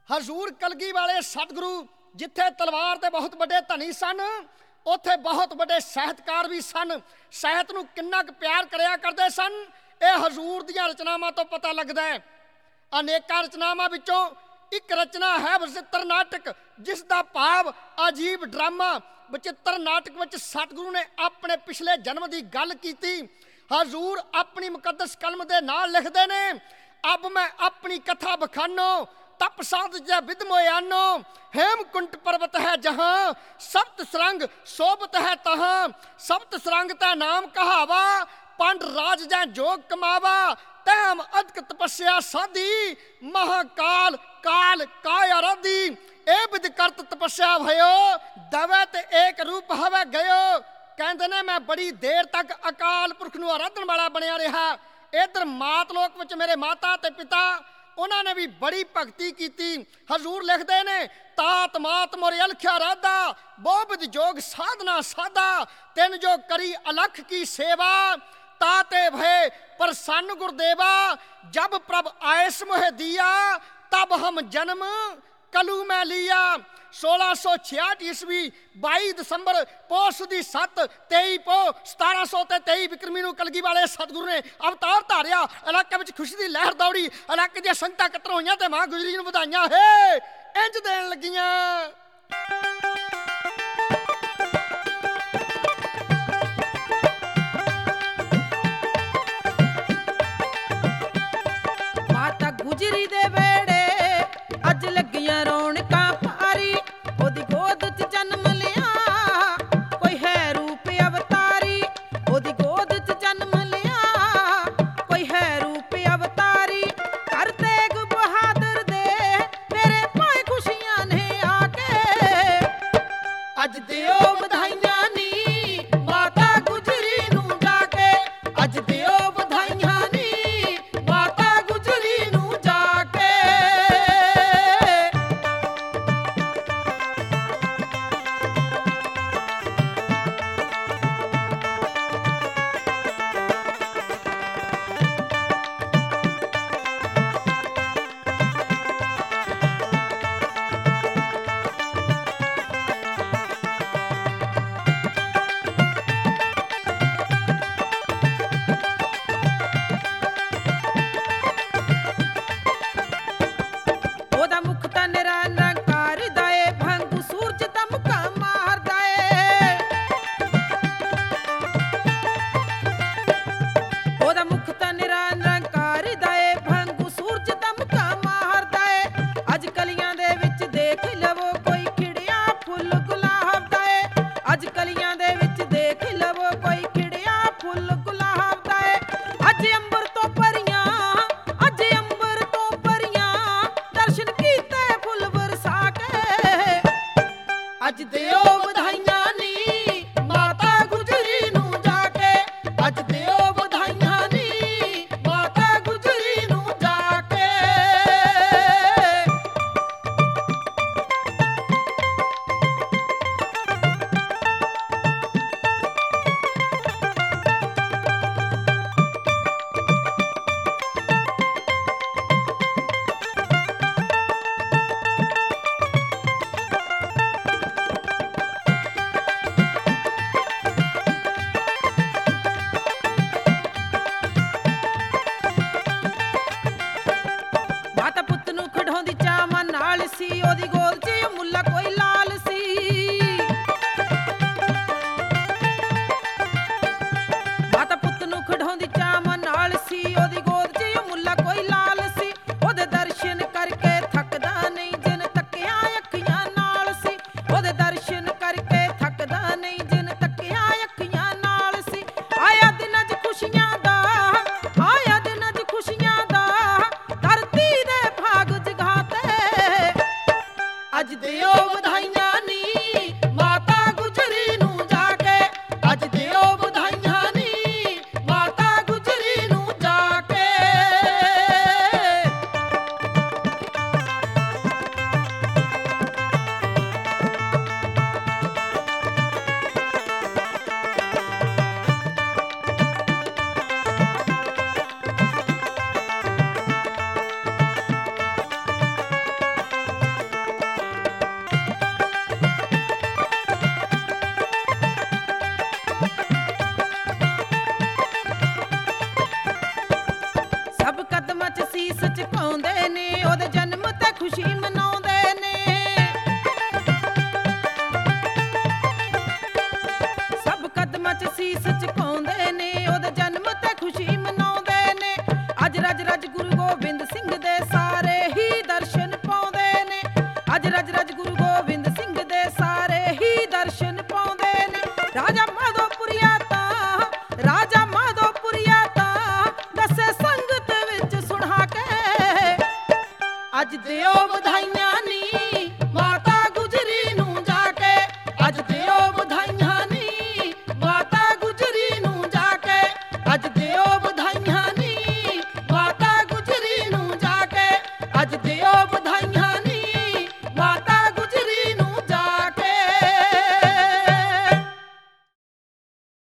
ਹਜ਼ੂਰ ਕਲਗੀ ਵਾਲੇ ਸਤਿਗੁਰੂ ਜਿੱਥੇ ਤਲਵਾਰ ਦੇ ਬਹੁਤ ਵੱਡੇ ਧਨੀ ਸਨ, ਉੱਥੇ ਬਹੁਤ ਵੱਡੇ ਸਾਹਿਤਕਾਰ ਵੀ ਸਨ। ਸਾਹਿਤ ਨੂੰ ਕਿੰਨਾ ਕੁ ਪਿਆਰ ਕਰਿਆ ਕਰਦੇ ਸਨ, ਇਹ ਹਜ਼ੂਰ ਦੀਆਂ ਰਚਨਾਵਾਂ ਤੋਂ ਪਤਾ ਲੱਗਦਾ ਹੈ। ਅਨੇਕਾਂ ਰਚਨਾਵਾਂ ਵਿੱਚੋਂ ਇੱਕ ਰਚਨਾ ਹੈ ਵਚਿੱਤਰ ਨਾਟਕ, ਜਿਸ ਦਾ ਭਾਵ ਅਜੀਬ ਡਰਾਮਾ। ਵਚਿੱਤਰ ਨਾਟਕ ਵਿੱਚ ਸਤਿਗੁਰੂ ਨੇ ਆਪਣੇ ਪਿਛਲੇ ਜਨਮ ਦੀ ਗੱਲ ਕੀਤੀ। ਹਜ਼ੂਰ ਆਪਣੀ ਮੁਕੱਦਸ ਕਲਮ ਦੇ ਨਾਲ ਲਿਖਦੇ ਨੇ, ਅਬ ਮੈਂ ਆਪਣੀ ਕਥਾ ਬਖਾਨੋ, तप साध जय विद मोयानो, हेमकुंट पर्वत है जहाँ, सप्त सुरंग सोबत है तहाँ। सप्त सुरंग तै नाम कहावा, पंड राज जै जोग कमावा। तैम अधिक तपस्या साधी, महाकाल काल काय आराधी। ए विध करत तपस्या भयो, दवै ते एक रूप हवै गयो। कहते ने मैं बड़ी देर तक अकाल पुरख नूं आराधन वाला बनिया रहा। इधर मातलोक विच मेरे माता ते पिता, उन्होंने भी बड़ी भगती की। हजूर लिखते ने, तात मात मोरे अलख्या राधा, बोबिद जोग साधना साधा। तिन जो करी अलख की सेवा, ताते भय प्रसन्न गुरुदेवा। जब प्रभ आयस मोह दिया, तब हम जन्म कलू में लिया। 1666 ईस्वी 22 ਦਸੰਬਰ ਪੋਹ ਦੀ 7 23 ਪੋਹ 1723 ਵਿਕਰਮੀ ਨੂੰ ਕਲਗੀ ਵਾਲੇ ਸਤਿਗੁਰੂ ਨੇ ਅਵਤਾਰ ਧਾਰਿਆ। ਇਲਾਕੇ ਵਿੱਚ ਖੁਸ਼ੀ ਦੀ ਲਹਿਰ ਦੌੜੀ, ਇਲਾਕੇ ਦੀਆਂ ਸੰਗਤਾਂ ਇਕੱਤਰ ਹੋਈਆਂ ਤੇ ਮਾਂ ਗੁਜਰੀ ਨੂੰ ਵਧਾਈਆਂ ਹੈ ਇੰਜ ਦੇਣ ਲੱਗੀਆਂ। ਮਾਤਾ ਗੁਜਰੀ ਦੇ ਵੇੜੇ ਅੱਜ ਲੱਗੀਆਂ ਰੌਣਕਾਂ ਭਾਰੀ, ਉਹਦੀ ਗੋਦ 'ਚ ਜਨਮ ਲਿਆ ਕੋਈ ਹੈ ਰੂਪ ਅਵਤਾਰੀ। ਉਹਦੀ ਗੋਦ 'ਚ ਜਨਮ ਲਿਆ ਕੋਈ ਹੈ ਰੂਪ ਅਵਤਾਰੀ। ਕਰ ਤੇਗ ਬਹਾਦਰ ਦੇ ਮੇਰੇ ਭਾਈ ਖੁਸ਼ੀਆਂ ਨੇ ਆ ਕੇ, ਨੇ ਉਹਦੇ ਜਨਮ ਤੇ ਖੁਸ਼ੀ ਮਨਾਉਂਦੇ ਨੇ। ਸਭ ਕਦਮਾਂ 'ਚ ਸੀਸ ਝੁਕਾਉਂਦੇ ਨੇ ਉਹਦੇ ਜਨਮ ਤੇ ਖੁਸ਼ੀ ਮਨਾਉਂਦੇ ਨੇ। ਅੱਜ ਰਜ ਰਜ ਗੁਰੂ ਗੋਬਿੰਦ ਸਿੰਘ ਦੇ ਸਾਰੇ ਹੀ ਦਰਸ਼ਨ ਪਾਉਂਦੇ ਨੇ। ਅੱਜ ਰਜ ਰਜ ਗੁਰੂ ਗੋਬਿੰਦ ਸਿੰਘ ਦੇ ਸਾਰੇ ਹੀ ਦਰਸ਼ਨ ਪਾਉਂਦੇ ਨੇ। ਰਾਜਾ ਮਾਧੋਪੁਰੀਆ ਤਾਂ ਦੱਸੇ ਸੰਗਤ ਵਿੱਚ ਸੁਣਾ ਕੇ ਅੱਜ ਦਿਓ ਵਧਾਈਆਂ ਨੀ।